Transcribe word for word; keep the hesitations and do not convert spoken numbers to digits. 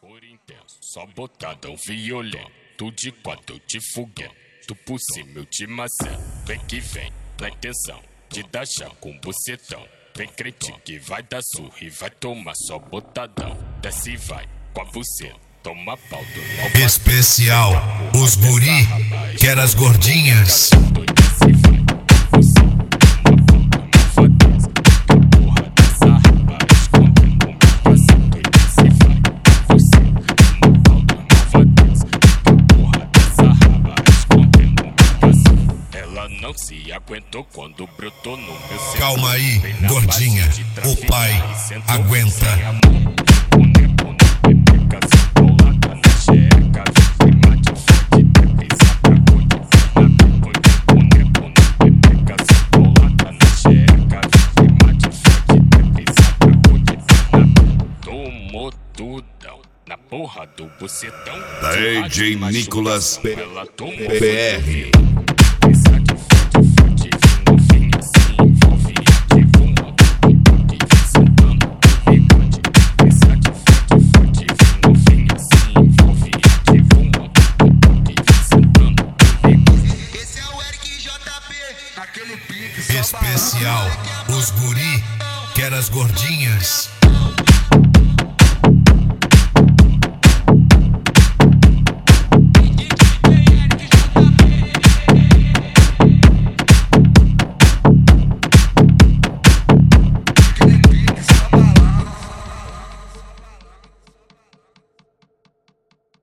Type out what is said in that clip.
Sabor intenso, só botadão violento, de quatro de foguete, tu por cima eu te macento, vem que vem, na intenção, de dar chá com bucetão, vem crente que vai dar surra e vai tomar só botadão, desce e vai, com a buceta, toma pau do especial, os guri, quer as gordinhas. Não se aguentou quando brotou no meu setor. Calma aí, gordinha, o pai aguenta. Tomou tudão na porra do bucetão. D J Nicolas P R. Especial, os guri, quer as gordinhas.